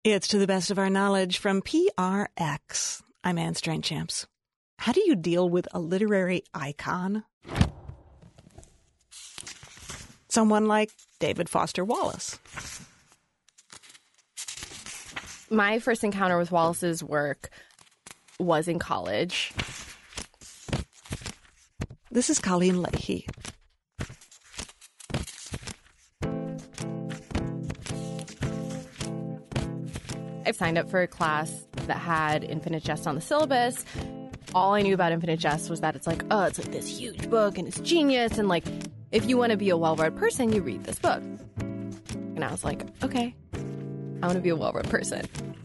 It's To the Best of Our Knowledge from PRX. I'm Anne Strainchamps. How do you deal with a literary icon? Someone like David Foster Wallace. My first encounter with Wallace's work was in college. This is Colleen Leahy. I signed up for a class that had Infinite Jest on the syllabus. All I knew about Infinite Jest was that it's like this huge book and it's genius, and like if you want to be a well-read person, you read this book. And I was like, okay, I want to be a well-read person.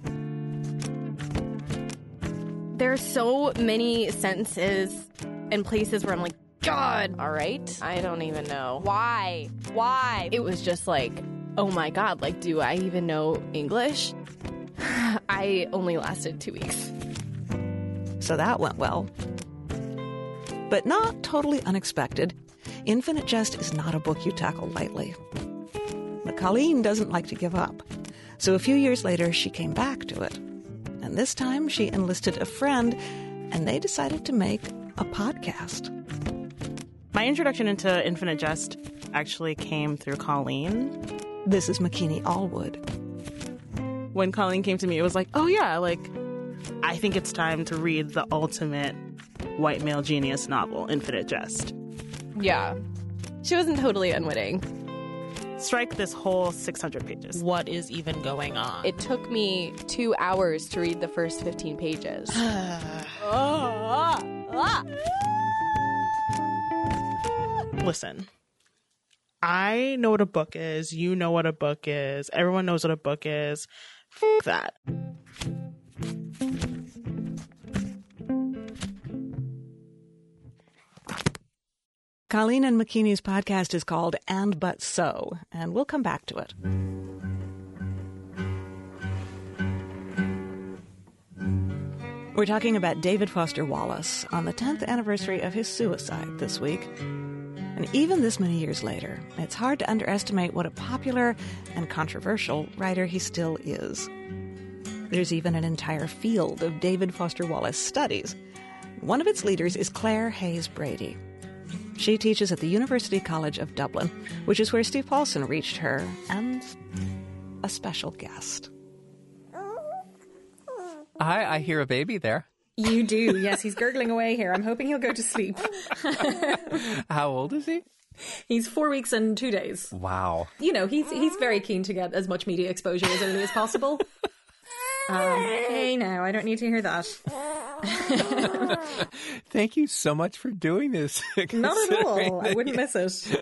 There are so many sentences and places where I'm like, God, all right, I don't even know. Why? It was just like, oh my God, like, do I even know English? I only lasted 2 weeks. So that went well. But not totally unexpected. Infinite Jest is not a book you tackle lightly. But Colleen doesn't like to give up. So a few years later, she came back to it. And this time, she enlisted a friend, and they decided to make a podcast. My introduction into Infinite Jest actually came through Colleen. This is Makini Allwood. When Colleen came to me, it was like, oh yeah, like, I think it's time to read the ultimate white male genius novel, Infinite Jest. Yeah. She wasn't totally unwitting. Strike this whole 600 pages. What is even going on? It took me 2 hours to read the first 15 pages. Listen, I know what a book is. You know what a book is. Everyone knows what a book is. F*** that. Colleen and Makini's podcast is called And But So, and we'll come back to it. We're talking about David Foster Wallace on the 10th anniversary of his suicide this week. And even this many years later, it's hard to underestimate what a popular and controversial writer he still is. There's even an entire field of David Foster Wallace studies. One of its leaders is Claire Hayes Brady. She teaches at the University College of Dublin, which is where Steve Paulson reached her, and a special guest. I hear a baby there. You do, yes. He's gurgling away here. I'm hoping he'll go to sleep. How old is he? He's 4 weeks and 2 days. Wow. You know, he's very keen to get as much media exposure as early as possible. Hey, now, I don't need to hear that. Thank you so much for doing this. Not at all. I wouldn't miss it.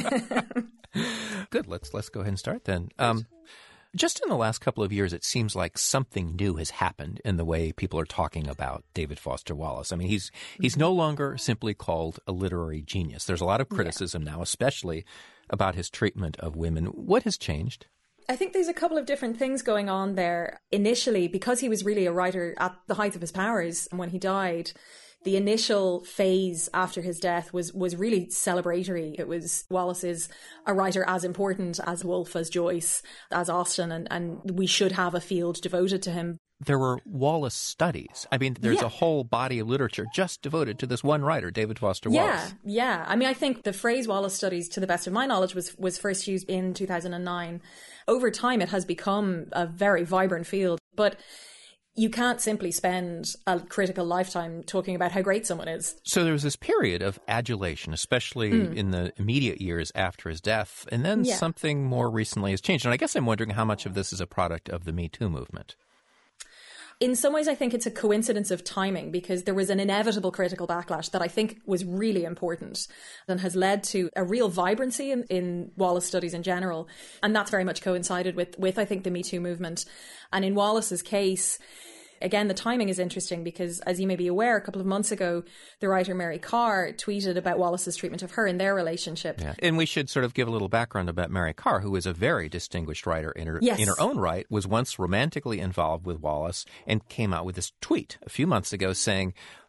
Good. Let's go ahead and start then. Just in the last couple of years, it seems like something new has happened in the way people are talking about David Foster Wallace. I mean, he's no longer simply called a literary genius. There's a lot of criticism now, especially about his treatment of women. What has changed? I think there's a couple of different things going on there. Initially, because he was really a writer at the height of his powers, and when he died, the initial phase after his death was really celebratory. It was Wallace is a writer as important as Woolf, as Joyce, as Austen, and we should have a field devoted to him. There were Wallace studies. I mean, there's a whole body of literature just devoted to this one writer, David Foster Wallace. Yeah. I mean, I think the phrase Wallace studies, to the best of my knowledge, was first used in 2009. Over time, it has become a very vibrant field. But you can't simply spend a critical lifetime talking about how great someone is. So there was this period of adulation, especially in the immediate years after his death, and then something more recently has changed. And I guess I'm wondering how much of this is a product of the Me Too movement. In some ways, I think it's a coincidence of timing, because there was an inevitable critical backlash that I think was really important and has led to a real vibrancy in Wallace studies in general. And that's very much coincided with I think, the Me Too movement. And in Wallace's case, again, the timing is interesting because, as you may be aware, a couple of months ago, the writer Mary Karr tweeted about Wallace's treatment of her in their relationship. Yeah. And we should sort of give a little background about Mary Karr, who is a very distinguished writer in her own right, was once romantically involved with Wallace, and came out with this tweet a few months ago saying,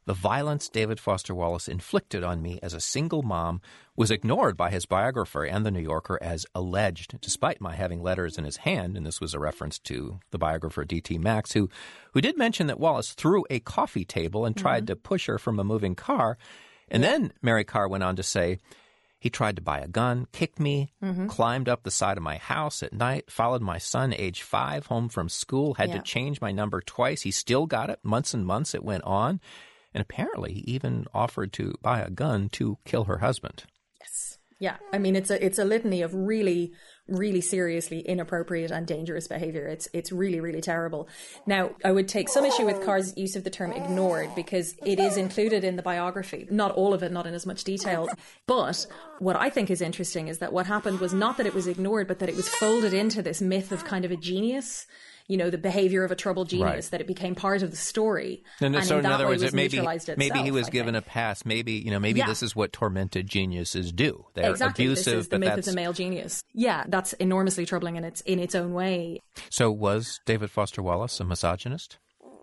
The violence David Foster Wallace inflicted on me as a single mom was ignored by his biographer and the New Yorker as alleged, despite my having letters in his hand, and this was a reference to the biographer D.T. Max, who did mention that Wallace threw a coffee table and tried to push her from a moving car. And then Mary Karr went on to say, he tried to buy a gun, kicked me, climbed up the side of my house at night, followed my son, age 5, home from school, had to change my number twice. He still got it. Months and months it went on. And apparently he even offered to buy a gun to kill her husband. Yes. Yeah. I mean, it's a litany of really, really seriously inappropriate and dangerous behavior. It's really, really terrible. Now, I would take some issue with Karr's use of the term ignored because it is included in the biography. Not all of it, not in as much detail. But what I think is interesting is that what happened was not that it was ignored, but that it was folded into this myth of kind of a genius. You know, the behavior of a troubled genius, that it became part of the story. And so in other words, maybe he was given a pass. Maybe this is what tormented geniuses do. They're abusive. This is the myth of the male genius. Yeah, that's enormously troubling in its own way. So was David Foster Wallace a misogynist?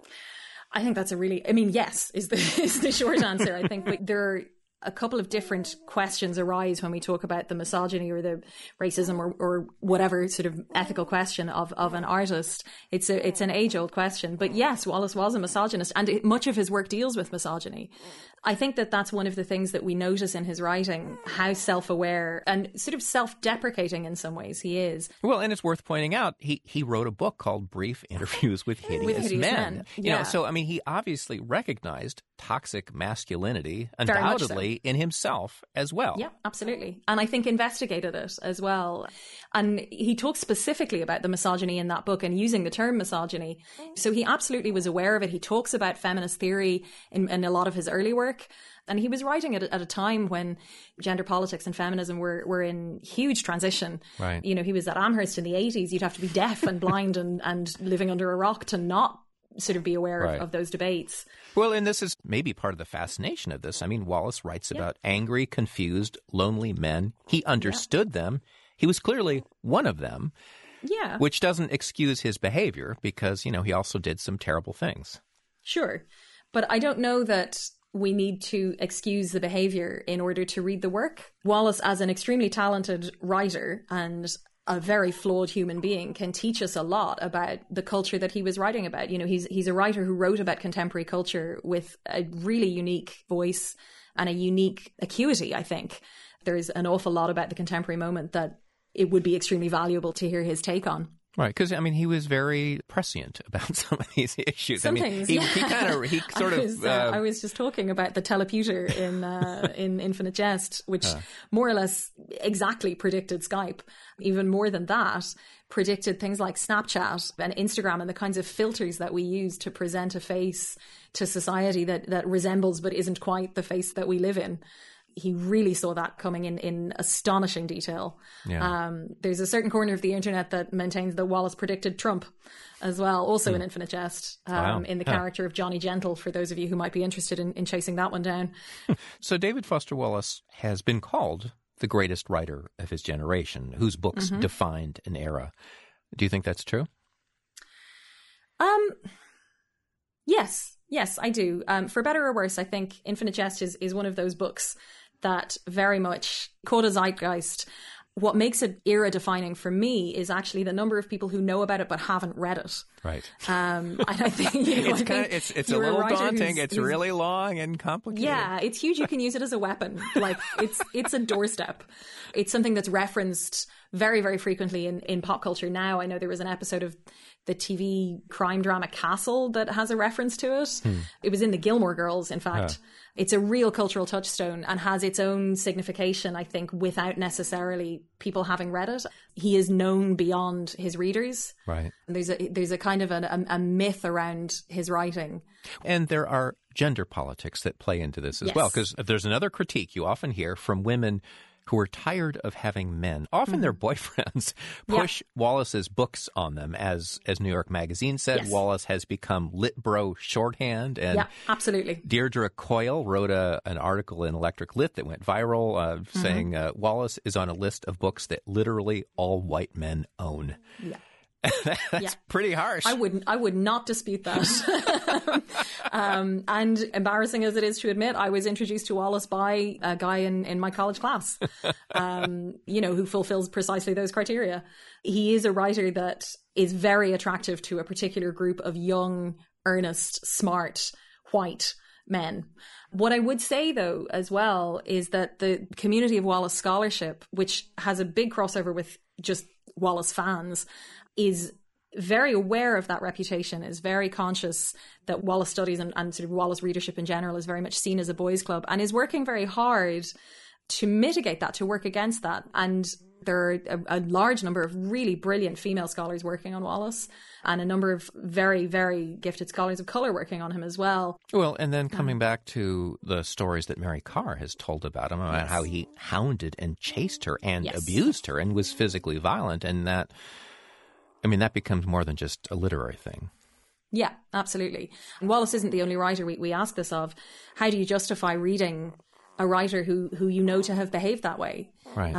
I think that's yes, is the short answer. I think there are a couple of different questions arise when we talk about the misogyny or the racism or whatever sort of ethical question of an artist. It's an age-old question. But yes, Wallace was a misogynist, and much of his work deals with misogyny. I think that's one of the things that we notice in his writing, how self-aware and sort of self-deprecating in some ways he is. Well, and it's worth pointing out, he wrote a book called Brief Interviews with Hideous Men. You know, so, I mean, he obviously recognized toxic masculinity, undoubtedly, in himself as well. Yeah, absolutely. And I think investigated it as well. And he talks specifically about the misogyny in that book and using the term misogyny. So he absolutely was aware of it. He talks about feminist theory in a lot of his early work. And he was writing it at a time when gender politics and feminism were in huge transition. Right. You know, he was at Amherst in the 80s. You'd have to be deaf and blind and living under a rock to not sort of be aware of those debates. Well, and this is maybe part of the fascination of this. I mean, Wallace writes about angry, confused, lonely men. He understood them. He was clearly one of them. Yeah. Which doesn't excuse his behavior because, you know, he also did some terrible things. Sure. But I don't know that we need to excuse the behavior in order to read the work. Wallace, as an extremely talented writer and a very flawed human being, can teach us a lot about the culture that he was writing about. You know, he's a writer who wrote about contemporary culture with a really unique voice and a unique acuity, I think. There's an awful lot about the contemporary moment that it would be extremely valuable to hear his take on. Right, because, I mean, he was very prescient about some of these issues. Some I mean, things, he I was just talking about the teleputer in Infinite Jest, which more or less exactly predicted Skype. Even more than that, predicted things like Snapchat and Instagram and the kinds of filters that we use to present a face to society that resembles but isn't quite the face that we live in. He really saw that coming in astonishing detail. Yeah. There's a certain corner of the internet that maintains that Wallace predicted Trump as well, also in Infinite Jest, in the character of Johnny Gentle, for those of you who might be interested in chasing that one down. So David Foster Wallace has been called the greatest writer of his generation, whose books defined an era. Do you think that's true? Yes, I do. For better or worse, I think Infinite Jest is one of those books that very much caught a zeitgeist. What makes it era-defining for me is actually the number of people who know about it but haven't read it. Right. And I think it's a little daunting. It's really long and complicated. Yeah, it's huge. You can use it as a weapon. Like it's a doorstep. It's something that's referenced very, very frequently in pop culture now. I know there was an episode of the TV crime drama Castle that has a reference to it. It was in the Gilmore Girls, in fact. It's a real cultural touchstone and has its own signification, I think, without necessarily people having read it. He is known beyond his readers. Right. And there's a kind of a myth around his writing. And there are gender politics that play into this as well, because there's another critique you often hear from women who are tired of having men, often their boyfriends, push Wallace's books on them. As New York Magazine said, Wallace has become lit bro shorthand. And absolutely. Deirdre Coyle wrote an article in Electric Lit that went viral saying Wallace is on a list of books that literally all white men own. Yeah. That's pretty harsh. I would not dispute that. And embarrassing as it is to admit, I was introduced to Wallace by a guy in my college class, who fulfills precisely those criteria. He is a writer that is very attractive to a particular group of young, earnest, smart, white men. What I would say, though, as well, is that the community of Wallace scholarship, which has a big crossover with just Wallace fans, is very aware of that reputation, is very conscious that Wallace studies and sort of Wallace readership in general is very much seen as a boys' club, and is working very hard to mitigate that, to work against that. And there are a large number of really brilliant female scholars working on Wallace, and a number of very, very gifted scholars of colour working on him as well. Well, and then coming back to the stories that Mary Karr has told about him, about how he hounded and chased her and abused her and was physically violent, and that becomes more than just a literary thing. Yeah, absolutely. And Wallace isn't the only writer we ask this of. How do you justify reading a writer who you know to have behaved that way? Right.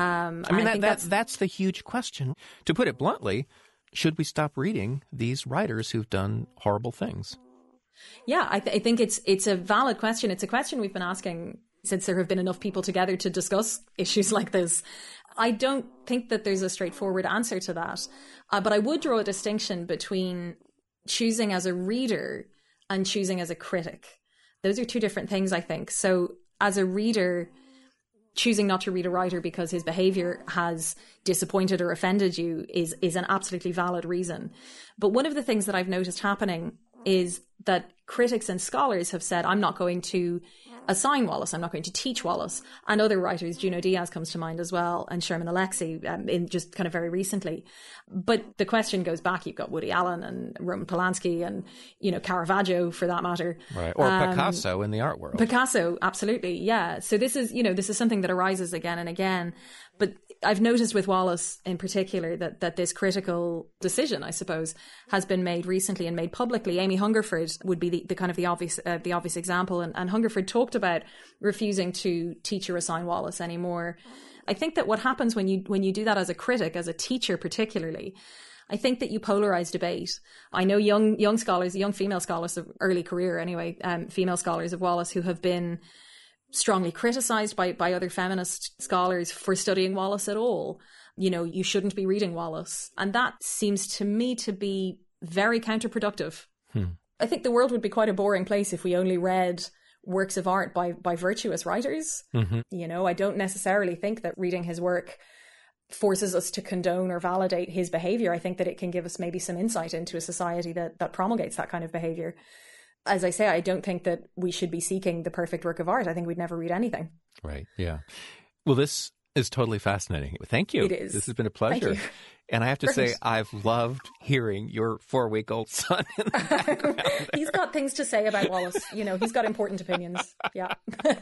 That's the huge question. To put it bluntly, should we stop reading these writers who've done horrible things? Yeah, I think it's a valid question. It's a question we've been asking since there have been enough people together to discuss issues like this. I don't think that there's a straightforward answer to that. But I would draw a distinction between choosing as a reader and choosing as a critic. Those are two different things, I think. So as a reader, choosing not to read a writer because his behavior has disappointed or offended you is an absolutely valid reason. But one of the things that I've noticed happening is that critics and scholars have said, I'm not going to assign Wallace, I'm not going to teach Wallace. And other writers, Juno Diaz comes to mind as well, and Sherman Alexie, in just kind of very recently. But the question goes back. You've got Woody Allen and Roman Polanski and, Caravaggio, for that matter. Right. Or Picasso in the art world. Picasso, absolutely, yeah. So this is something that arises again and again. But I've noticed with Wallace in particular that this critical decision, I suppose, has been made recently and made publicly. Amy Hungerford would be the obvious example, and Hungerford talked about refusing to teach or assign Wallace anymore. I think that what happens when you do that as a critic, as a teacher particularly, I think that you polarize debate. I know young scholars, young female scholars of early career anyway, female scholars of Wallace who have been strongly criticized by other feminist scholars for studying Wallace at all. You shouldn't be reading Wallace. And that seems to me to be very counterproductive. I think the world would be quite a boring place if we only read works of art by virtuous writers. Mm-hmm. I don't necessarily think that reading his work forces us to condone or validate his behavior. I think that it can give us maybe some insight into a society that promulgates that kind of behavior. As I say, I don't think that we should be seeking the perfect work of art. I think we'd never read anything. Right, yeah. Well, this is totally fascinating. Thank you. It is. This has been a pleasure. And I have to say, I've loved hearing your 4-week-old son in the background. He's got things to say about Wallace. He's got important opinions. Yeah.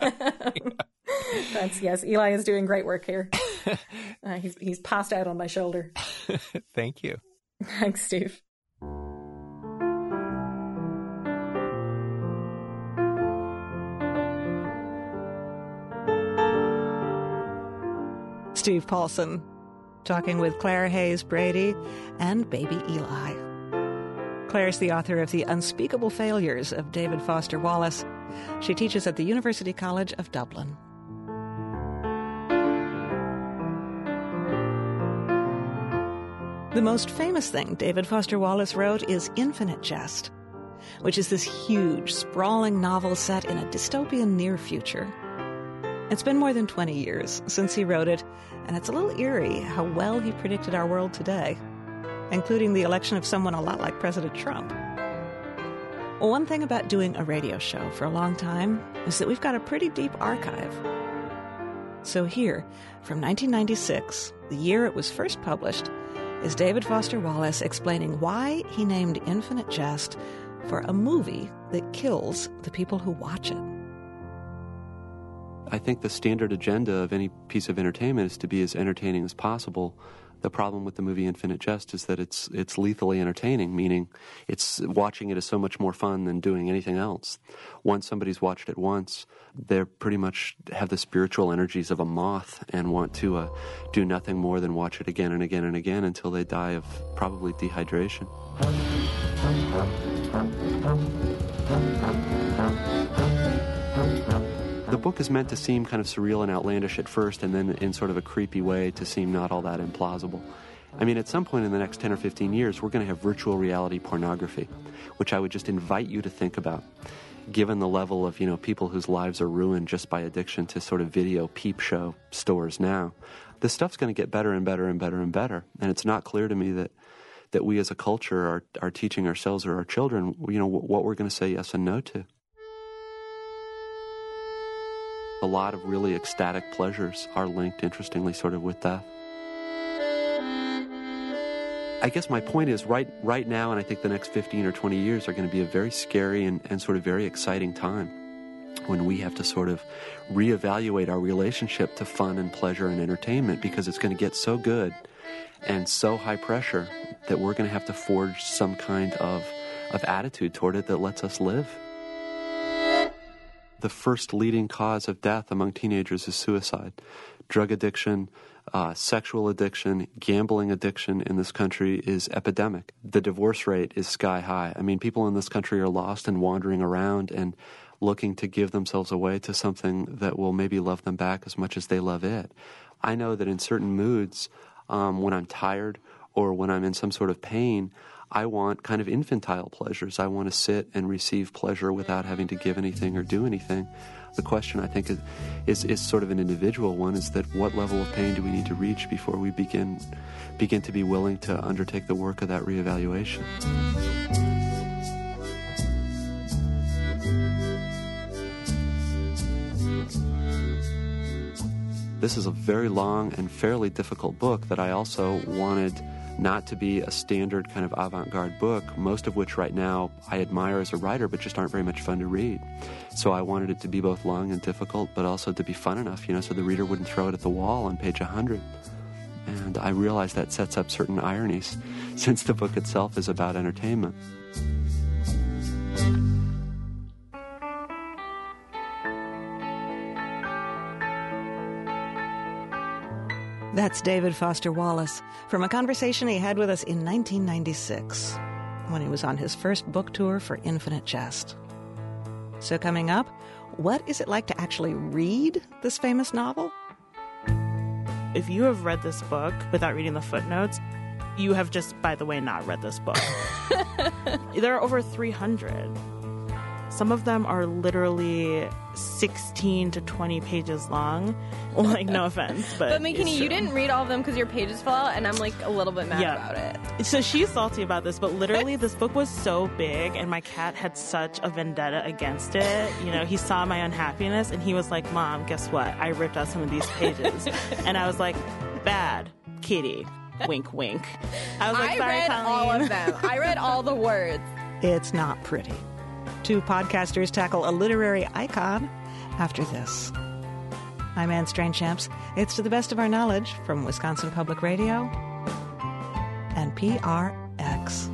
Yes, Eli is doing great work here. He's passed out on my shoulder. Thank you. Thanks, Steve. Steve Paulson, talking with Claire Hayes Brady and baby Eli. Claire's the author of The Unspeakable Failures of David Foster Wallace. She teaches at the University College of Dublin. The most famous thing David Foster Wallace wrote is Infinite Jest, which is this huge, sprawling novel set in a dystopian near future. It's been more than 20 years since he wrote it, and it's a little eerie how well he predicted our world today, including the election of someone a lot like President Trump. Well, one thing about doing a radio show for a long time is that we've got a pretty deep archive. So here, from 1996, the year it was first published, is David Foster Wallace explaining why he named Infinite Jest for a movie that kills the people who watch it. I think the standard agenda of any piece of entertainment is to be as entertaining as possible, The problem with the movie Infinite Jest is that it's lethally entertaining, meaning watching it is so much more fun than doing anything else. Once somebody's watched it once, they pretty much have the spiritual energies of a moth and want to do nothing more than watch it again and again and again until they die of probably dehydration. The book is meant to seem kind of surreal and outlandish at first, and then in sort of a creepy way to seem not all that implausible. I mean, at some point in the next 10 or 15 years, we're going to have virtual reality pornography, which I would just invite you to think about. Given the level of, people whose lives are ruined just by addiction to sort of video peep show stores now, this stuff's going to get better and better and better and better. And it's not clear to me that we as a culture are teaching ourselves or our children, what we're going to say yes and no to. A lot of really ecstatic pleasures are linked, interestingly, sort of with death. I guess my point is right now, and I think the next 15 or 20 years are going to be a very scary and sort of very exciting time when we have to sort of reevaluate our relationship to fun and pleasure and entertainment, because it's going to get so good and so high pressure that we're going to have to forge some kind of attitude toward it that lets us live. The first leading cause of death among teenagers is suicide. Drug addiction, sexual addiction, gambling addiction in this country is epidemic. The divorce rate is sky high. I mean, people in this country are lost and wandering around and looking to give themselves away to something that will maybe love them back as much as they love it. I know that in certain moods, when I'm tired or when I'm in some sort of pain, I want kind of infantile pleasures. I want to sit and receive pleasure without having to give anything or do anything. The question, I think, is sort of an individual one, is that what level of pain do we need to reach before we begin to be willing to undertake the work of that reevaluation? This is a very long and fairly difficult book that I also wanted not to be a standard kind of avant-garde book, most of which right now I admire as a writer but just aren't very much fun to read. So I wanted it to be both long and difficult, but also to be fun enough, so the reader wouldn't throw it at the wall on page 100. And I realize that sets up certain ironies, since the book itself is about entertainment. That's David Foster Wallace from a conversation he had with us in 1996 when he was on his first book tour for Infinite Jest. So coming up, what is it like to actually read this famous novel? If you have read this book without reading the footnotes, you have just, by the way, not read this book. There are over 300. Some of them are literally 16 to 20 pages long. Like, no offense, but Makini, you didn't read all of them because your pages fell out, and I'm like a little bit mad about it. So she's salty about this, but literally this book was so big, and my cat had such a vendetta against it. He saw my unhappiness, and he was like, "Mom, guess what? I ripped out some of these pages." And I was like, "Bad, kitty." Wink, wink. I was like, "Sorry, I read Colleen." all of them. I read all the words. It's not pretty. Two podcasters tackle a literary icon after this. I'm Anne Strainchamps. It's To the Best of Our Knowledge from Wisconsin Public Radio and PRX.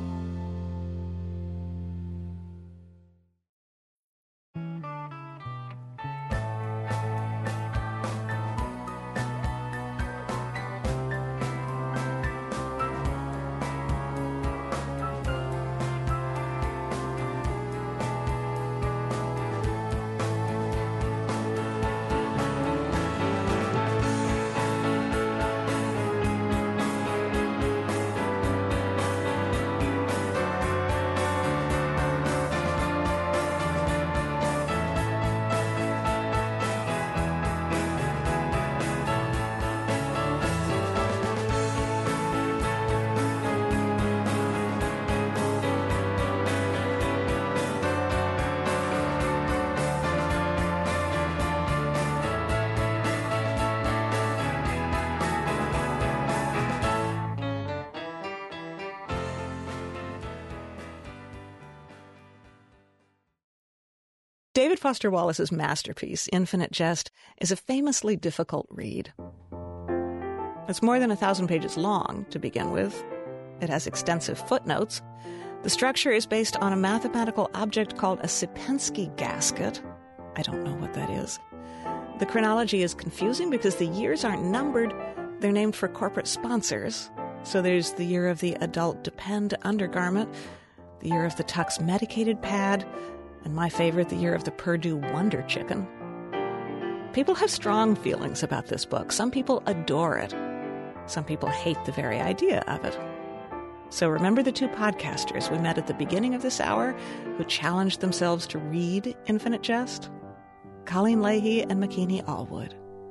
David Foster Wallace's masterpiece, Infinite Jest, is a famously difficult read. It's more than 1,000 pages long to begin with. It has extensive footnotes. The structure is based on a mathematical object called a Sierpinski gasket. I don't know what that is. The chronology is confusing because the years aren't numbered. They're named for corporate sponsors. So there's the year of the adult Depend undergarment, the year of the Tux medicated pad, and my favorite, the year of the Purdue Wonder Chicken. People have strong feelings about this book. Some people adore it. Some people hate the very idea of it. So remember the two podcasters we met at the beginning of this hour who challenged themselves to read Infinite Jest? Colleen Leahy and Makini Allwood.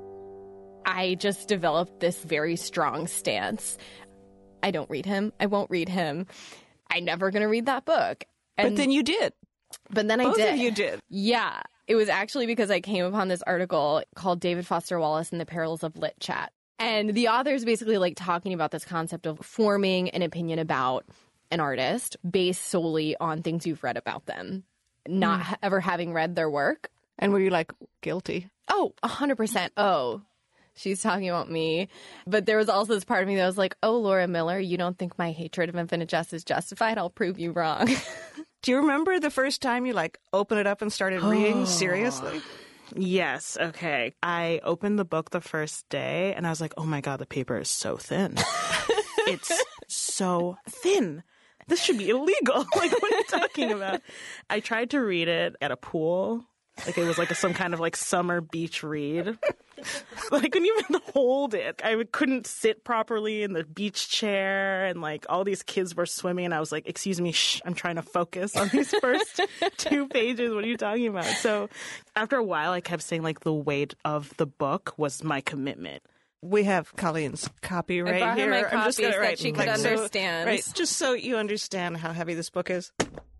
I just developed this very strong stance. I don't read him. I won't read him. I'm never going to read that book. But then you did. But then Both I did. of you did. Yeah. It was actually because I came upon this article called David Foster Wallace and the Perils of Lit Chat. And the author is basically like talking about this concept of forming an opinion about an artist based solely on things you've read about them, not ever having read their work. And were you like, guilty? Oh, 100%. Oh, she's talking about me. But there was also this part of me that was like, oh, Laura Miller, you don't think my hatred of Infinite Jest is justified? I'll prove you wrong. Do you remember the first time you like opened it up and started reading seriously? Yes. Okay. I opened the book the first day and I was like, oh my God, the paper is so thin. It's so thin. This should be illegal. Like, what are you talking about? I tried to read it at a pool. Like, it was like some kind of like summer beach read. I couldn't even hold it. I couldn't sit properly in the beach chair, and like all these kids were swimming, and I was like, excuse me, shh, I'm trying to focus on these first 2 pages. What are you talking about? So after a while, I kept saying like the weight of the book was my commitment. We have Colleen's copy right I brought here. her my I'm just copies gonna that write she could understand. Right, just so you understand how heavy this book is.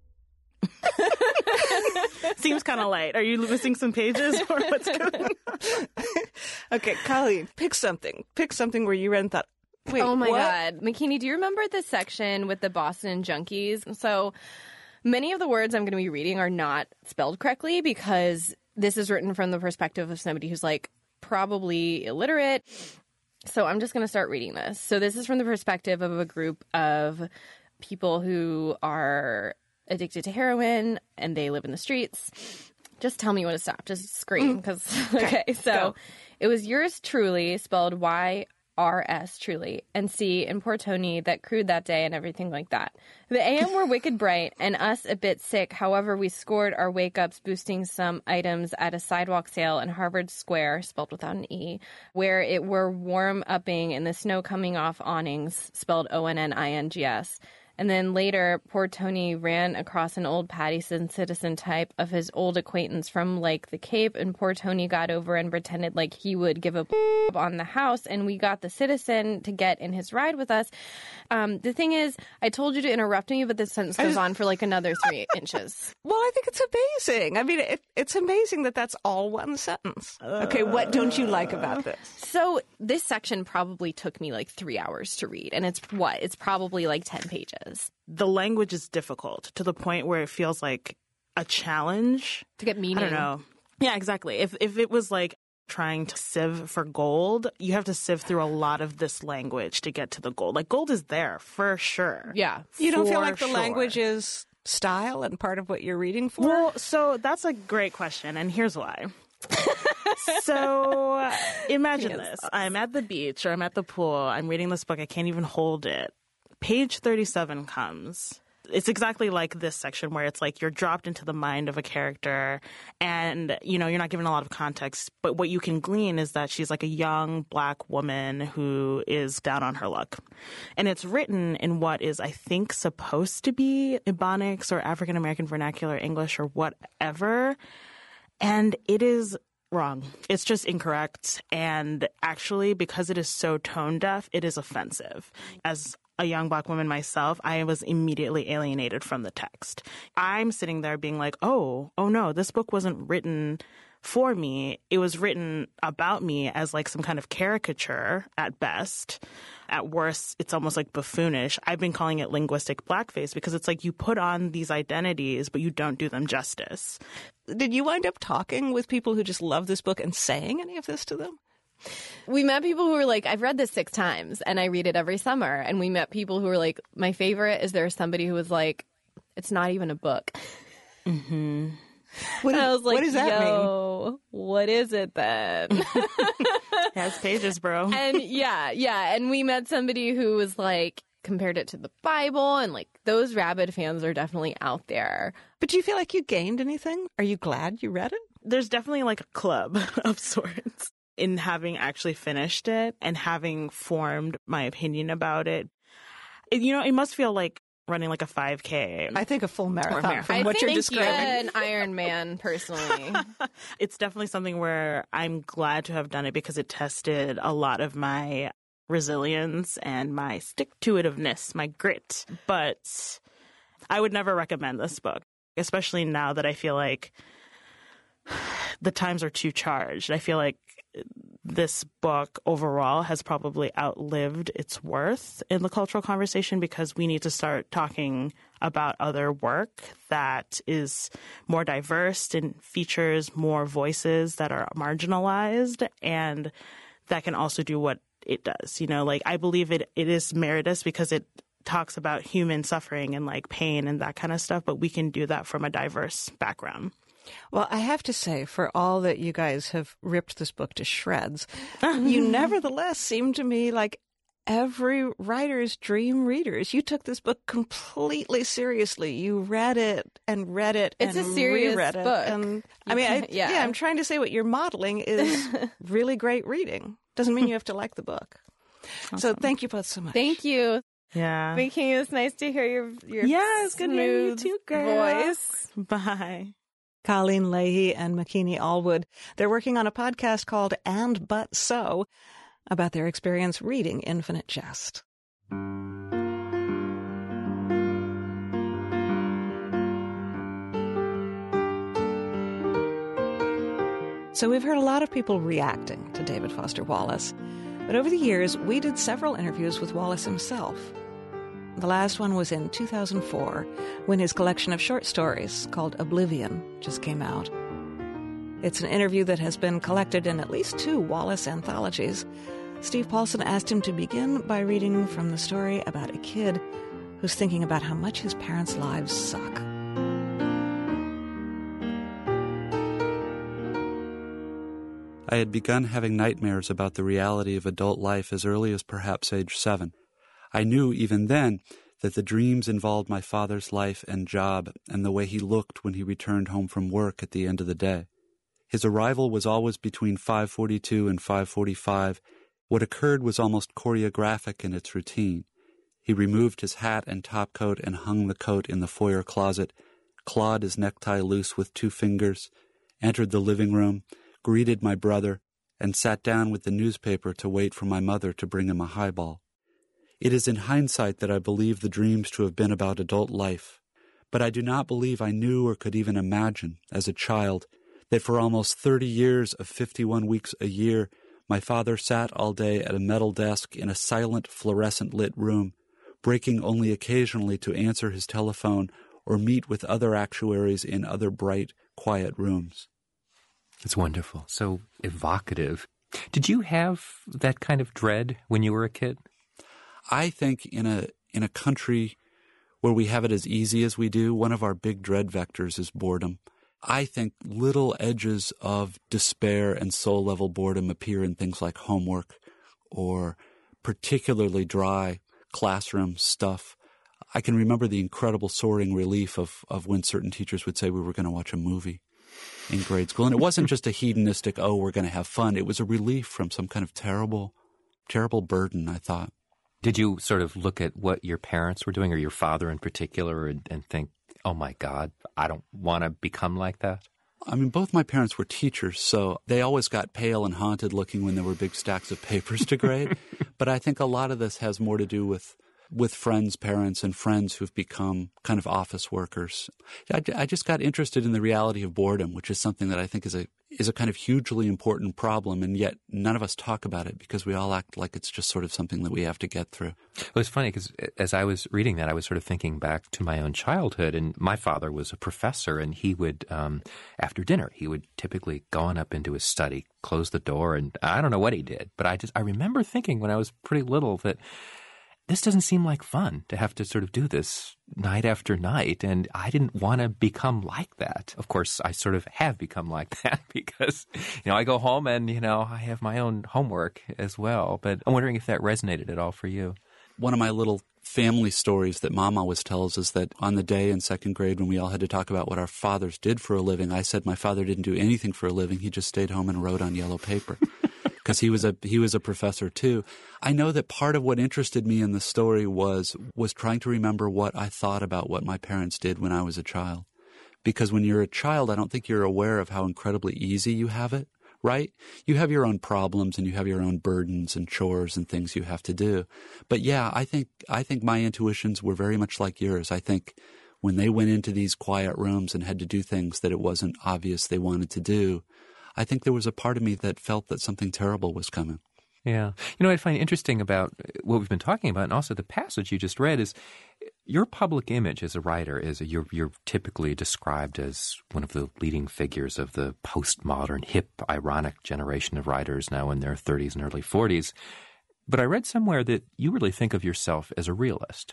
Seems kind of light. Are you missing some pages or what's going on? Okay, Colleen, pick something. Pick something where you read and thought, wait, oh my what? God. Makini, do you remember the section with the Boston Junkies? So many of the words I'm going to be reading are not spelled correctly because this is written from the perspective of somebody who's like probably illiterate. So I'm just going to start reading this. So this is from the perspective of a group of people who are addicted to heroin and they live in the streets. Just tell me when to stop. Just scream. Because okay. So go. It was yours truly, spelled YRS truly, and C in Port Tony that crewed that day and everything like that. The AM were wicked bright and us a bit sick. However, we scored our wake-ups boosting some items at a sidewalk sale in Harvard Square, spelled without an E, where it were warm-upping in the snow coming off awnings, spelled ONNINGS. And then later, poor Tony ran across an old Pattison citizen type of his old acquaintance from, like, the Cape, and poor Tony got over and pretended like he would give a on the house, and we got the citizen to get in his ride with us. The thing is, I told you to interrupt me, but this sentence goes on for, like, another 3 inches. Well, I think it's amazing. I mean, it's amazing that that's all one sentence. Okay, what don't you like about this? So this section probably took me, like, 3 hours to read, and it's probably, like, 10 pages. The language is difficult to the point where it feels like a challenge. To get meaning. I don't know. Yeah, exactly. If it was like trying to sieve for gold, you have to sieve through a lot of this language to get to the gold. Like, gold is there for sure. Yeah. You don't feel For like the sure. language is style and part of what you're reading for? Well, so that's a great question, and here's why. So imagine this. I'm at the beach or I'm at the pool. I'm reading this book. I can't even hold it. Page 37 comes. It's exactly like this section where it's like you're dropped into the mind of a character and, you know, you're not given a lot of context. But what you can glean is that she's like a young Black woman who is down on her luck. And it's written in what is, I think, supposed to be Ebonics or African American Vernacular English or whatever. And it is wrong. It's just incorrect. And actually, because it is so tone deaf, it is offensive. As a young Black woman myself, I was immediately alienated from the text. I'm sitting there being like, oh no, this book wasn't written for me. It was written about me as like some kind of caricature at best. At worst, it's almost like buffoonish. I've been calling it linguistic blackface because it's like you put on these identities, but you don't do them justice. Did you wind up talking with people who just love this book and saying any of this to them? We met people who were like, I've read this 6 times and I read it every summer. And we met people who were like, my favorite is there's somebody who was like, it's not even a book. Mm-hmm. And I was like, what does that mean? What is it then? It has pages, bro. And yeah. And we met somebody who was like, compared it to the Bible, and like those rabid fans are definitely out there. But do you feel like you gained anything? Are you glad you read it? There's definitely like a club of sorts in having actually finished it and having formed my opinion about it. It must feel like running like a 5K. I think a full marathon from what you're describing. An Ironman, personally. It's definitely something where I'm glad to have done it because it tested a lot of my resilience and my stick-to-itiveness, my grit. But I would never recommend this book, especially now that I feel like the times are too charged. I feel like this book overall has probably outlived its worth in the cultural conversation because we need to start talking about other work that is more diverse and features more voices that are marginalized and that can also do what it does. I believe it is meritorious because it talks about human suffering and like pain and that kind of stuff, but we can do that from a diverse background. Well, I have to say, for all that you guys have ripped this book to shreds, you nevertheless seem to me like every writer's dream readers. You took this book completely seriously. You read it and read it it's and a serious reread it. book. And I'm trying to say what you're modeling is really great reading. Doesn't mean you have to like the book. Awesome. So thank you both so much. Thank you. Yeah. Thinking it was nice to hear your it's good hearing you too, girl. Voice. Bye. Colleen Leahy and Makini Allwood. They're working on a podcast called And But So about their experience reading Infinite Jest. So we've heard a lot of people reacting to David Foster Wallace. But over the years, we did several interviews with Wallace himself. The last one was in 2004, when his collection of short stories, called Oblivion, just came out. It's an interview that has been collected in at least 2 Wallace anthologies. Steve Paulson asked him to begin by reading from the story about a kid who's thinking about how much his parents' lives suck. I had begun having nightmares about the reality of adult life as early as perhaps age 7. I knew even then that the dreams involved my father's life and job and the way he looked when he returned home from work at the end of the day. His arrival was always between 5:42 and 5:45. What occurred was almost choreographic in its routine. He removed his hat and topcoat and hung the coat in the foyer closet, clawed his necktie loose with 2 fingers, entered the living room, greeted my brother, and sat down with the newspaper to wait for my mother to bring him a highball. It is in hindsight that I believe the dreams to have been about adult life, but I do not believe I knew or could even imagine, as a child, that for almost 30 years of 51 weeks a year, my father sat all day at a metal desk in a silent, fluorescent-lit room, breaking only occasionally to answer his telephone or meet with other actuaries in other bright, quiet rooms. It's wonderful. So evocative. Did you have that kind of dread when you were a kid? I think in a country where we have it as easy as we do, one of our big dread vectors is boredom. I think little edges of despair and soul-level boredom appear in things like homework or particularly dry classroom stuff. I can remember the incredible soaring relief of when certain teachers would say we were going to watch a movie in grade school. And it wasn't just a hedonistic, we're going to have fun. It was a relief from some kind of terrible, terrible burden, I thought. Did you sort of look at what your parents were doing, or your father in particular, and think, oh my God, I don't want to become like that? I mean, both my parents were teachers, so they always got pale and haunted looking when there were big stacks of papers to grade. But I think a lot of this has more to do with friends' parents and friends who've become kind of office workers. I just got interested in the reality of boredom, which is something that I think is a kind of hugely important problem, and yet none of us talk about it because we all act like it's just sort of something that we have to get through. Well, it's funny because as I was reading that, I was sort of thinking back to my own childhood, and my father was a professor, and he would, after dinner, he would typically go on up into his study, close the door, and I don't know what he did, but I remember thinking when I was pretty little that this doesn't seem like fun to have to sort of do this night after night, and I didn't want to become like that. Of course, I sort of have become like that because, I go home and, I have my own homework as well. But I'm wondering if that resonated at all for you. One of my little family stories that Mom always tells is that on the day in second grade when we all had to talk about what our fathers did for a living, I said my father didn't do anything for a living. He just stayed home and wrote on yellow paper. Because he was a professor too. I know that part of what interested me in the story was trying to remember what I thought about what my parents did when I was a child. Because when you're a child, I don't think you're aware of how incredibly easy you have it, right? You have your own problems and you have your own burdens and chores and things you have to do. But yeah, I think my intuitions were very much like yours. I think when they went into these quiet rooms and had to do things that it wasn't obvious they wanted to do, I think there was a part of me that felt that something terrible was coming. Yeah. What I find interesting about what we've been talking about and also the passage you just read is your public image as a writer is you're typically described as one of the leading figures of the postmodern, hip, ironic generation of writers now in their 30s and early 40s. But I read somewhere that you really think of yourself as a realist.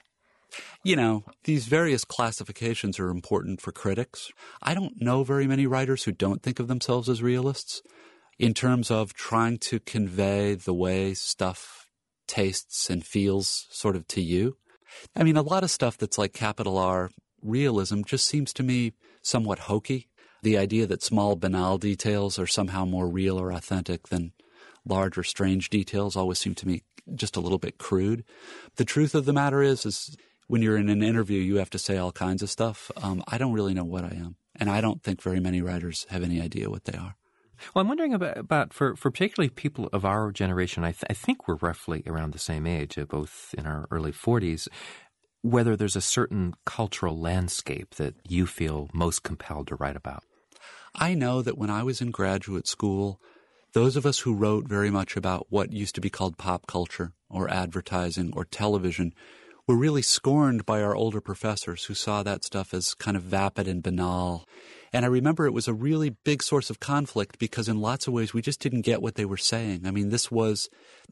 These various classifications are important for critics. I don't know very many writers who don't think of themselves as realists in terms of trying to convey the way stuff tastes and feels sort of to you. I mean, a lot of stuff that's like capital R realism just seems to me somewhat hokey. The idea that small, banal details are somehow more real or authentic than large or strange details always seem to me just a little bit crude. The truth of the matter is when you're in an interview, you have to say all kinds of stuff. I don't really know what I am. And I don't think very many writers have any idea what they are. Well, I'm wondering about for particularly people of our generation, I think we're roughly around the same age, both in our early 40s, whether there's a certain cultural landscape that you feel most compelled to write about. I know that when I was in graduate school, those of us who wrote very much about what used to be called pop culture or advertising or television were really scorned by our older professors who saw that stuff as kind of vapid and banal. And I remember it was a really big source of conflict because in lots of ways we just didn't get what they were saying. I mean, this was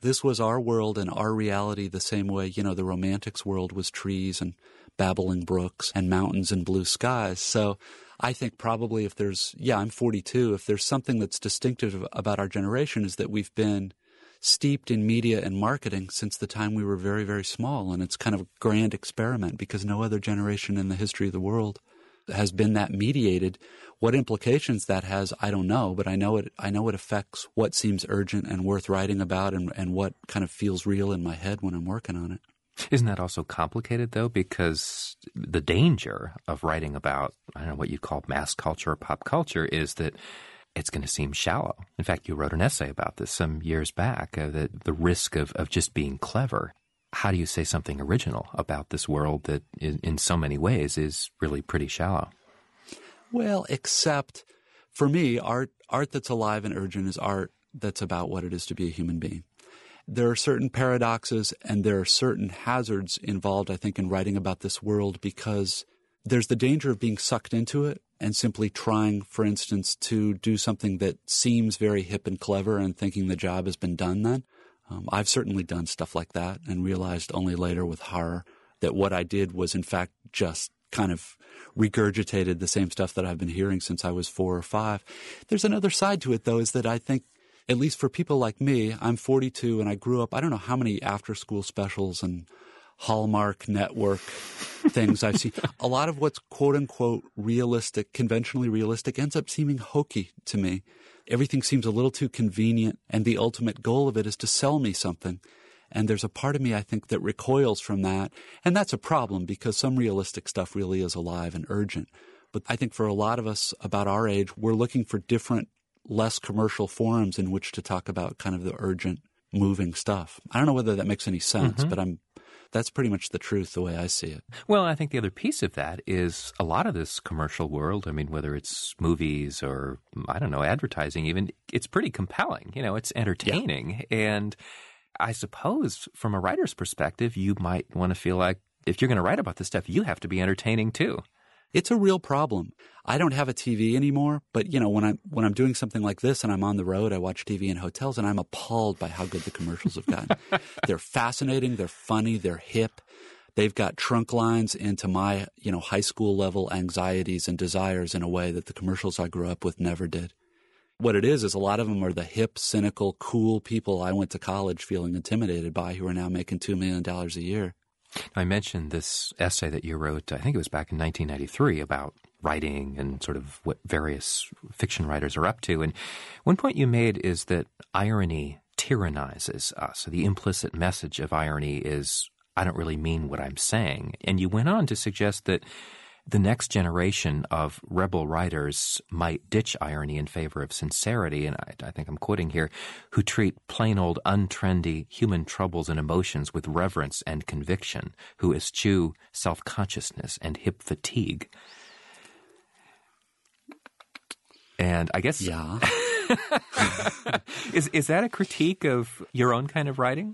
our world and our reality the same way, the Romantics world was trees and babbling brooks and mountains and blue skies. So I think probably I'm 42, if there's something that's distinctive about our generation is that we've been steeped in media and marketing since the time we were very, very small. And it's kind of a grand experiment because no other generation in the history of the world has been that mediated. What implications that has, I don't know, but I know it affects what seems urgent and worth writing about and what kind of feels real in my head when I'm working on it. Isn't that also complicated, though? Because the danger of writing about, I don't know what you'd call mass culture or pop culture is that it's going to seem shallow. In fact, you wrote an essay about this some years back, the risk of just being clever. How do you say something original about this world that in so many ways is really pretty shallow? Well, except for me, art that's alive and urgent is art that's about what it is to be a human being. There are certain paradoxes and there are certain hazards involved, I think, in writing about this world because there's the danger of being sucked into it and simply trying, for instance, to do something that seems very hip and clever and thinking the job has been done then. I've certainly done stuff like that and realized only later with horror that what I did was in fact just kind of regurgitated the same stuff that I've been hearing since I was 4 or 5. There's another side to it, though, is that I think, at least for people like me, I'm 42 and I grew up, I don't know how many after-school specials and Hallmark Network things I've seen. A lot of what's quote-unquote realistic, conventionally realistic, ends up seeming hokey to me. Everything seems a little too convenient, and the ultimate goal of it is to sell me something. And there's a part of me, I think, that recoils from that. And that's a problem because some realistic stuff really is alive and urgent. But I think for a lot of us about our age, we're looking for different, less commercial forums in which to talk about kind of the urgent, moving stuff. I don't know whether that makes any sense, but I'm That's pretty much the truth, the way I see it. Well, I think the other piece of that is a lot of this commercial world, I mean, whether it's movies or, I don't know, advertising even, it's pretty compelling. You know, it's entertaining. Yeah. And I suppose from a writer's perspective, you might want to feel like if you're going to write about this stuff, you have to be entertaining too. It's a real problem. I don't have a TV anymore, but you know, when I'm doing something like this and I'm on the road, I watch TV in hotels and I'm appalled by how good the commercials have gotten. They're fascinating, they're funny, they're hip. They've got trunk lines into my, you know, high school level anxieties and desires in a way that the commercials I grew up with never did. What it is a lot of them are the hip, cynical, cool people I went to college feeling intimidated by who are now making $2 million a year. I mentioned this essay that you wrote, I think it was back in 1993, about writing and sort of what various fiction writers are up to. And one point you made is that irony tyrannizes us. The implicit message of irony is, I don't really mean what I'm saying. And you went on to suggest that the next generation of rebel writers might ditch irony in favor of sincerity, and I think I'm quoting here, who treat plain old untrendy human troubles and emotions with reverence and conviction, who eschew self-consciousness and hip fatigue. And I guess... Yeah. Is that a critique of your own kind of writing?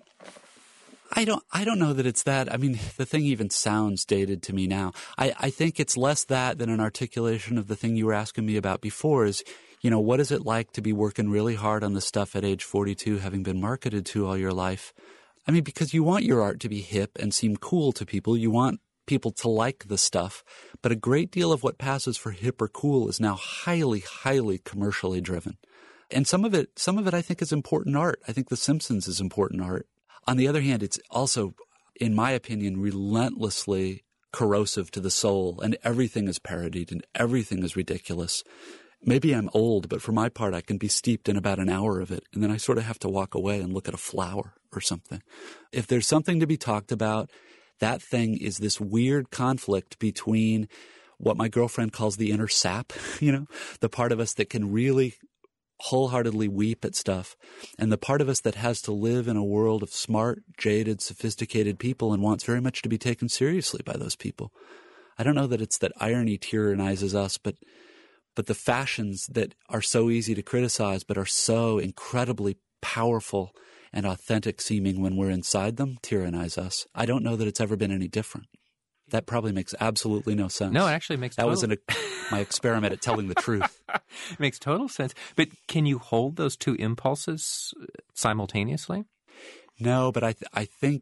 I don't know that it's that. I mean, the thing even sounds dated to me now. I think it's less that than an articulation of the thing you were asking me about before is, you know, what is it like to be working really hard on the stuff at age 42, having been marketed to all your life? I mean, because you want your art to be hip and seem cool to people. You want people to like the stuff. But a great deal of what passes for hip or cool is now highly, highly commercially driven. And some of it I think is important art. I think The Simpsons is important art. On the other hand, it's also, in my opinion, relentlessly corrosive to the soul, and everything is parodied and everything is ridiculous. Maybe I'm old, but for my part, I can be steeped in about an hour of it, and then I sort of have to walk away and look at a flower or something. If there's something to be talked about, that thing is this weird conflict between what my girlfriend calls the inner sap, you know, the part of us that can really wholeheartedly weep at stuff, and the part of us that has to live in a world of smart, jaded, sophisticated people and wants very much to be taken seriously by those people. I don't know that it's that irony tyrannizes us, but the fashions that are so easy to criticize but are so incredibly powerful and authentic seeming when we're inside them tyrannize us. I don't know that it's ever been any different. That probably makes absolutely no sense. No, it actually makes total... That was my experiment at telling the truth. It makes total sense. But can you hold those two impulses simultaneously? No, but I think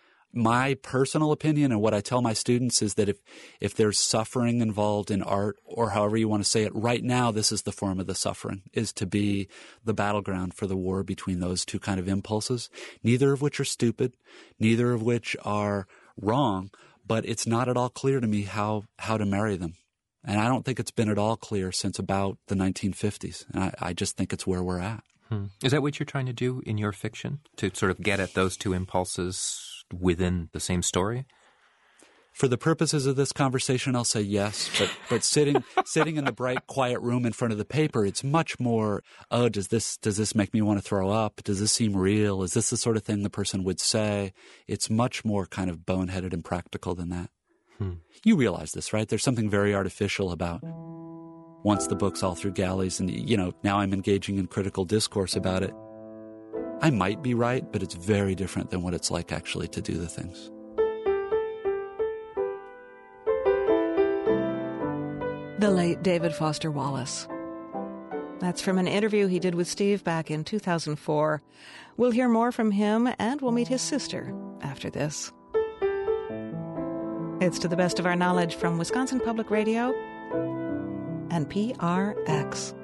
my personal opinion and what I tell my students is that if there's suffering involved in art, or however you want to say it, right now this is the form of the suffering, is to be the battleground for the war between those two kind of impulses, neither of which are stupid, neither of which are wrong, but it's not at all clear to me how to marry them. And I don't think it's been at all clear since about the 1950s. And I just think it's where we're at. Is that what you're trying to do in your fiction, to sort of get at those two impulses within the same story? For the purposes of this conversation, I'll say yes. But sitting in the bright, quiet room in front of the paper, it's much more, oh, does this make me want to throw up? Does this seem real? Is this the sort of thing the person would say? It's much more kind of boneheaded and practical than that. You realize this, right? There's something very artificial about once the book's all through galleys and, you know, now I'm engaging in critical discourse about it. I might be right, but it's very different than what it's like actually to do the things. The late David Foster Wallace. That's from an interview he did with Steve back in 2004. We'll hear more from him, and we'll meet his sister after this. It's To the Best of Our Knowledge from Wisconsin Public Radio and PRX.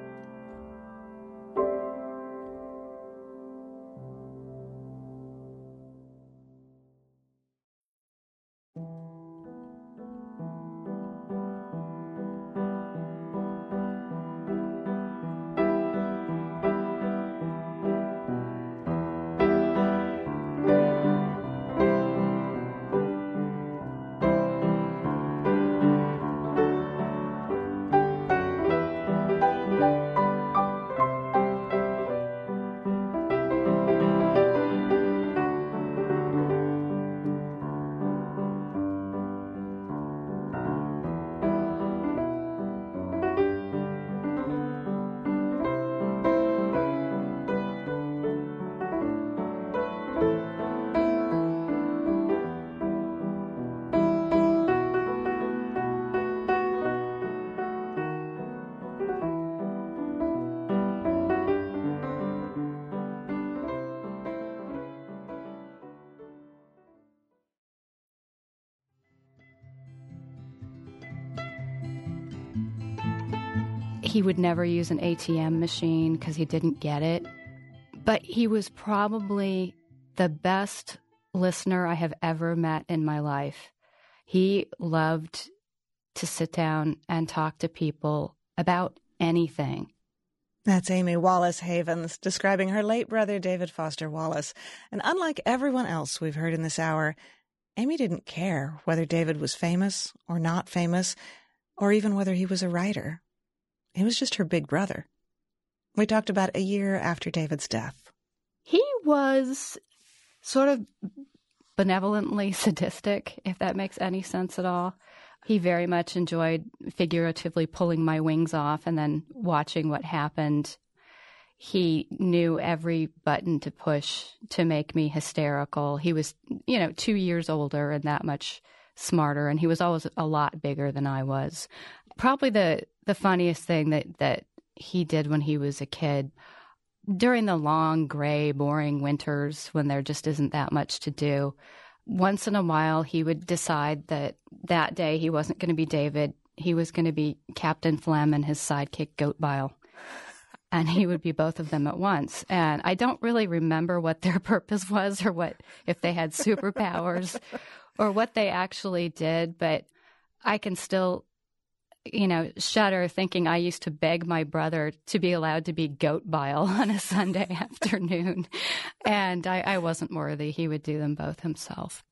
He would never use an ATM machine because he didn't get it. But he was probably the best listener I have ever met in my life. He loved to sit down and talk to people about anything. That's Amy Wallace Havens describing her late brother, David Foster Wallace. And unlike everyone else we've heard in this hour, Amy didn't care whether David was famous or not famous, or even whether he was a writer. He was just her big brother. We talked about a year after David's death. He was sort of benevolently sadistic, if that makes any sense at all. He very much enjoyed figuratively pulling my wings off and then watching what happened. He knew every button to push to make me hysterical. He was, 2 years older and that much smarter, and he was always a lot bigger than I was. Probably the funniest thing that he did when he was a kid, during the long, gray, boring winters when there just isn't that much to do, once in a while he would decide that day he wasn't going to be David. He was going to be Captain Phlegm and his sidekick Goat Bile. And he would be both of them at once. And I don't really remember what their purpose was or what if they had superpowers or what they actually did. But I can still, shudder thinking I used to beg my brother to be allowed to be Goat Bile on a Sunday afternoon. And I wasn't worthy. He would do them both himself.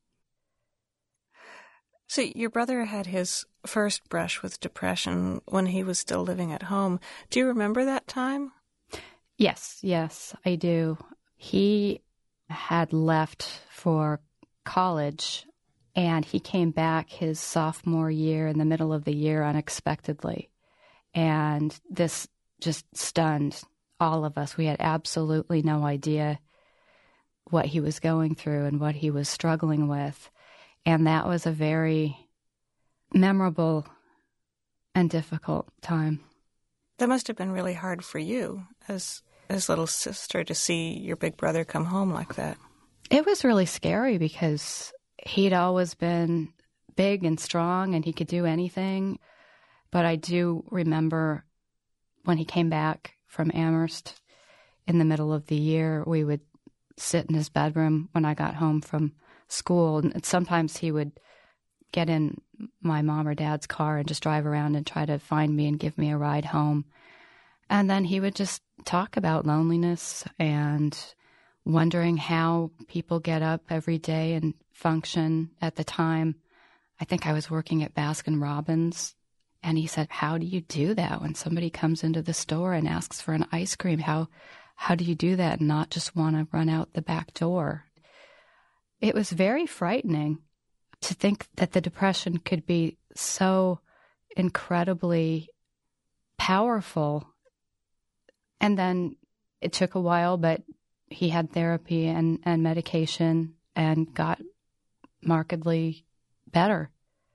So your brother had his first brush with depression when he was still living at home. Do you remember that time? Yes, I do. He had left for college, and he came back his sophomore year in the middle of the year unexpectedly. And this just stunned all of us. We had absolutely no idea what he was going through and what he was struggling with. And that was a very memorable and difficult time. That must have been really hard for you as little sister to see your big brother come home like that. It was really scary because he'd always been big and strong and he could do anything. But I do remember when he came back from Amherst in the middle of the year, we would sit in his bedroom when I got home from school, and sometimes he would get in my mom or dad's car and just drive around and try to find me and give me a ride home. And then he would just talk about loneliness and wondering how people get up every day and function. At the time, I think I was working at Baskin Robbins, and he said, "How do you do that when somebody comes into the store and asks for an ice cream? How do you do that and not just want to run out the back door?" It was very frightening to think that the depression could be so incredibly powerful. And then it took a while, but he had therapy and medication and got markedly better.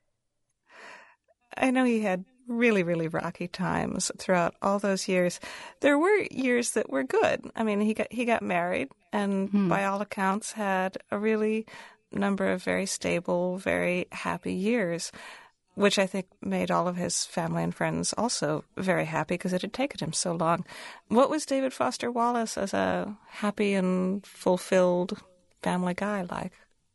I know he had really, really rocky times throughout all those years. There were years that were good. I mean, he got married and by all accounts had a really number of very stable, very happy years, which I think made all of his family and friends also very happy because it had taken him so long. What was David Foster Wallace as a happy and fulfilled family guy like?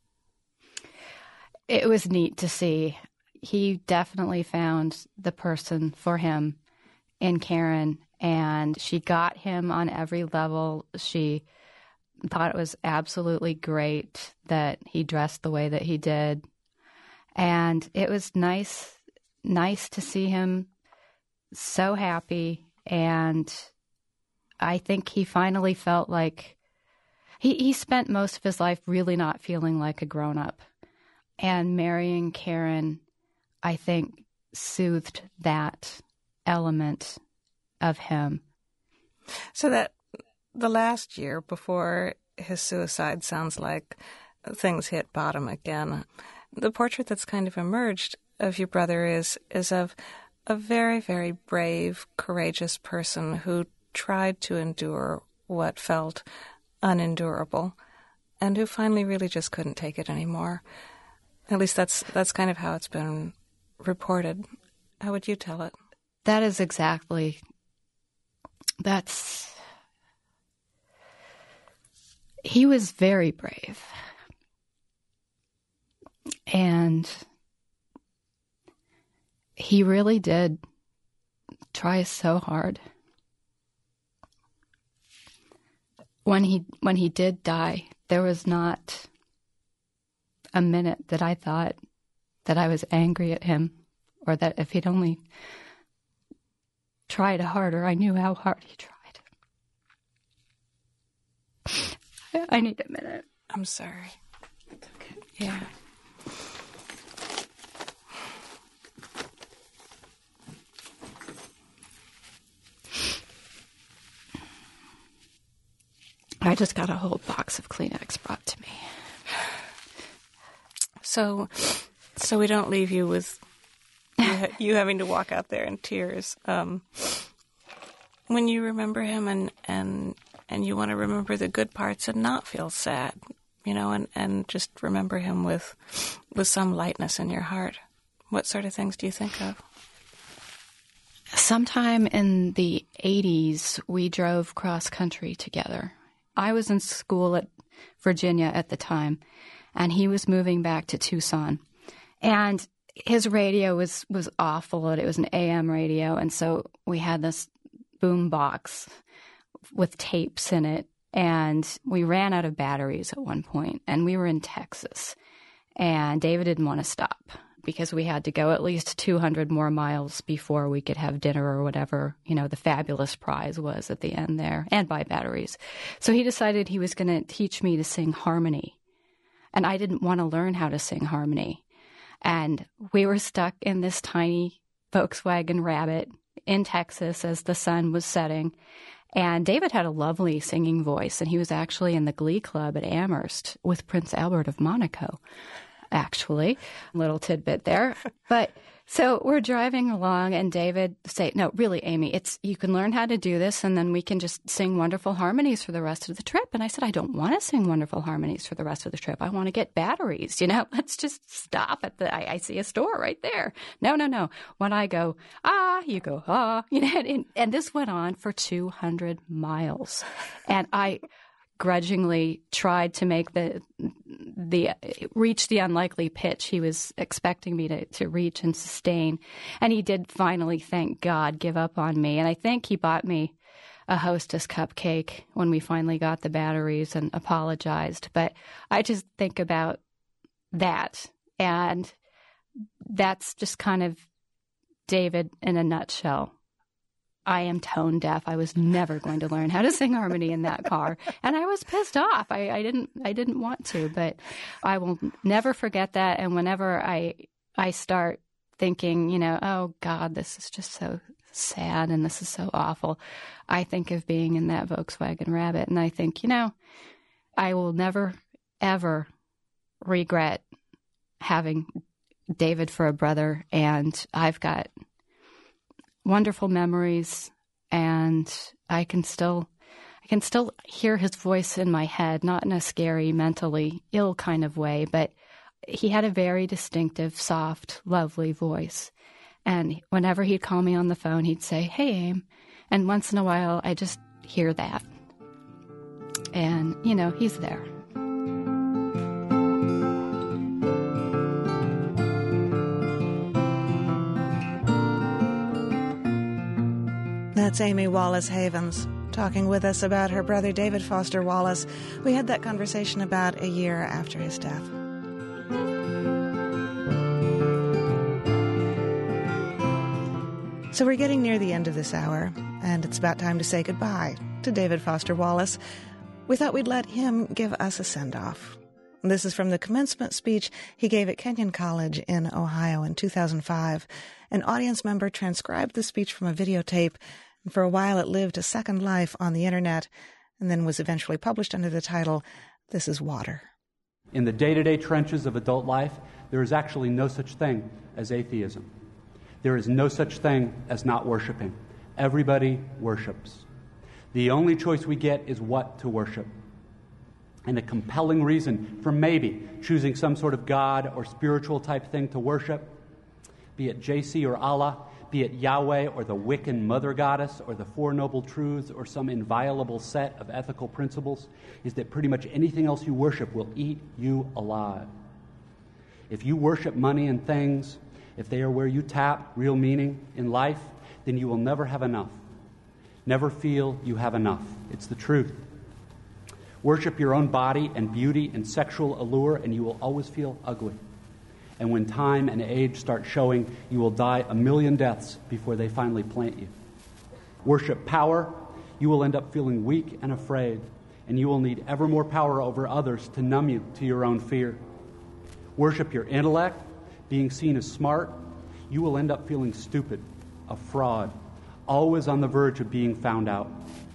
It was neat to see. He definitely found the person for him in Karen, and she got him on every level. She thought it was absolutely great that he dressed the way that he did. And it was nice to see him so happy. And I think he finally felt like he spent most of his life really not feeling like a grown-up. And marrying Karen, I think, soothed that element of him. So that the last year before his suicide sounds like things hit bottom again. The portrait that's kind of emerged of your brother is of a very, very brave, courageous person who tried to endure what felt unendurable and who finally really just couldn't take it anymore. At least that's kind of how it's been reported. How would you tell it? That is exactly He was very brave. And he really did try so hard. When he did die, there was not a minute that I thought that I was angry at him, or that if he'd only tried harder, I knew how hard he tried. I need a minute. I'm sorry. It's okay. Yeah. I just got a whole box of Kleenex brought to me. So we don't leave you with you having to walk out there in tears. When you remember him and you want to remember the good parts and not feel sad, and just remember him with some lightness in your heart, what sort of things do you think of? Sometime in the 80s, we drove cross-country together. I was in school at Virginia at the time, and he was moving back to Tucson. And his radio was awful. It was an AM radio, and so we had this boom box with tapes in it, and we ran out of batteries at one point, and we were in Texas. And David didn't want to stop because we had to go at least 200 more miles before we could have dinner or whatever, the fabulous prize was at the end there, and buy batteries. So he decided he was going to teach me to sing harmony. And I didn't want to learn how to sing harmony. And we were stuck in this tiny Volkswagen Rabbit in Texas as the sun was setting. And David had a lovely singing voice, and he was actually in the Glee Club at Amherst with Prince Albert of Monaco. Actually, little tidbit there. But so we're driving along, and David say, "No, really, Amy, you can learn how to do this, and then we can just sing wonderful harmonies for the rest of the trip." And I said, "I don't want to sing wonderful harmonies for the rest of the trip. I want to get batteries. Let's just stop at I see a store right there." No. When I go, you go, and this went on for 200 miles, and I grudgingly tried to make reach the unlikely pitch he was expecting me to reach and sustain. And he did finally, thank God, give up on me. And I think he bought me a Hostess cupcake when we finally got the batteries and apologized. But I just think about that. And that's just kind of David in a nutshell. I am tone deaf. I was never going to learn how to sing harmony in that car, and I was pissed off. I didn't want to, but I will never forget that. And whenever I start thinking, oh God, this is just so sad and this is so awful, I think of being in that Volkswagen Rabbit, and I think, I will never ever regret having David for a brother, and I've got wonderful memories, and I can still hear his voice in my head, not in a scary, mentally ill kind of way, but he had a very distinctive, soft, lovely voice. And whenever he'd call me on the phone, he'd say, "Hey, Aim," and once in a while I just hear that. And, he's there. That's Amy Wallace Havens talking with us about her brother David Foster Wallace. We had that conversation about a year after his death. So we're getting near the end of this hour, and it's about time to say goodbye to David Foster Wallace. We thought we'd let him give us a send-off. This is from the commencement speech he gave at Kenyon College in Ohio in 2005. An audience member transcribed the speech from a videotape, and for a while it lived a second life on the internet, and then was eventually published under the title, "This is Water." In the day-to-day trenches of adult life, there is actually no such thing as atheism. There is no such thing as not worshiping. Everybody worships. The only choice we get is what to worship. And a compelling reason for maybe choosing some sort of God or spiritual type thing to worship, be it JC or Allah, be it Yahweh or the Wiccan Mother Goddess or the Four Noble Truths or some inviolable set of ethical principles, is that pretty much anything else you worship will eat you alive. If you worship money and things, if they are where you tap real meaning in life, then you will never have enough. Never feel you have enough. It's the truth. Worship your own body and beauty and sexual allure, and you will always feel ugly. And when time and age start showing, you will die a million deaths before they finally plant you. Worship power, you will end up feeling weak and afraid, and you will need ever more power over others to numb you to your own fear. Worship your intellect, being seen as smart, you will end up feeling stupid, a fraud, always on the verge of being found out.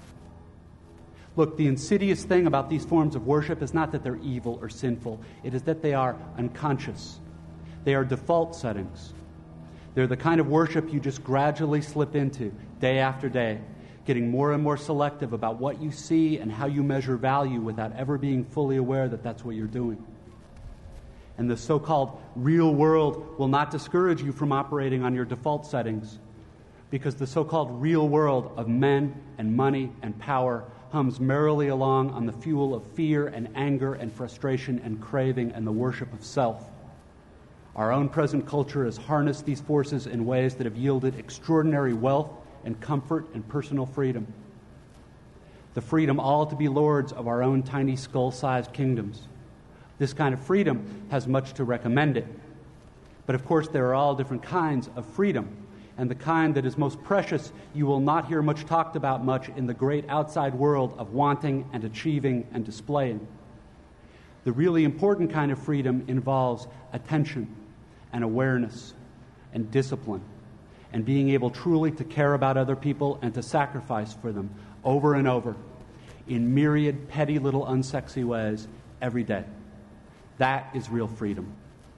Look, the insidious thing about these forms of worship is not that they're evil or sinful. It is that they are unconscious. They are default settings. They're the kind of worship you just gradually slip into day after day, getting more and more selective about what you see and how you measure value without ever being fully aware that that's what you're doing. And the so-called real world will not discourage you from operating on your default settings, because the so-called real world of men and money and power hums merrily along on the fuel of fear and anger and frustration and craving and the worship of self. Our own present culture has harnessed these forces in ways that have yielded extraordinary wealth and comfort and personal freedom. The freedom all to be lords of our own tiny skull-sized kingdoms. This kind of freedom has much to recommend it. But of course, there are all different kinds of freedom. And the kind that is most precious, you will not hear much talked about much in the great outside world of wanting and achieving and displaying. The really important kind of freedom involves attention and awareness and discipline and being able truly to care about other people and to sacrifice for them over and over in myriad petty little unsexy ways every day. That is real freedom.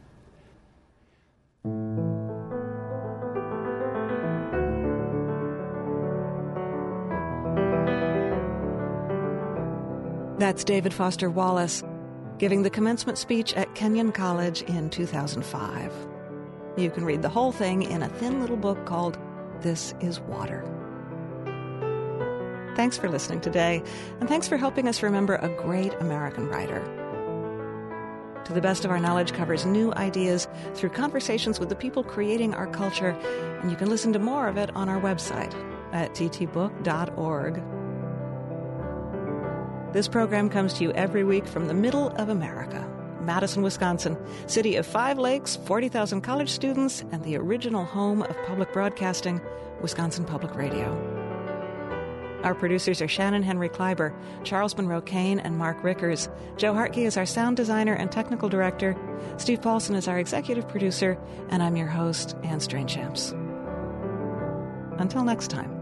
That's David Foster Wallace giving the commencement speech at Kenyon College in 2005. You can read the whole thing in a thin little book called This is Water. Thanks for listening today, and thanks for helping us remember a great American writer. To the Best of Our Knowledge covers new ideas through conversations with the people creating our culture, and you can listen to more of it on our website at ttbook.org. This program comes to you every week from the middle of America, Madison, Wisconsin, city of 5 lakes, 40,000 college students, and the original home of public broadcasting, Wisconsin Public Radio. Our producers are Shannon Henry Kleiber, Charles Monroe Kane, and Mark Rickers. Joe Hartke is our sound designer and technical director. Steve Paulson is our executive producer, and I'm your host, Anne Strainchamps. Until next time.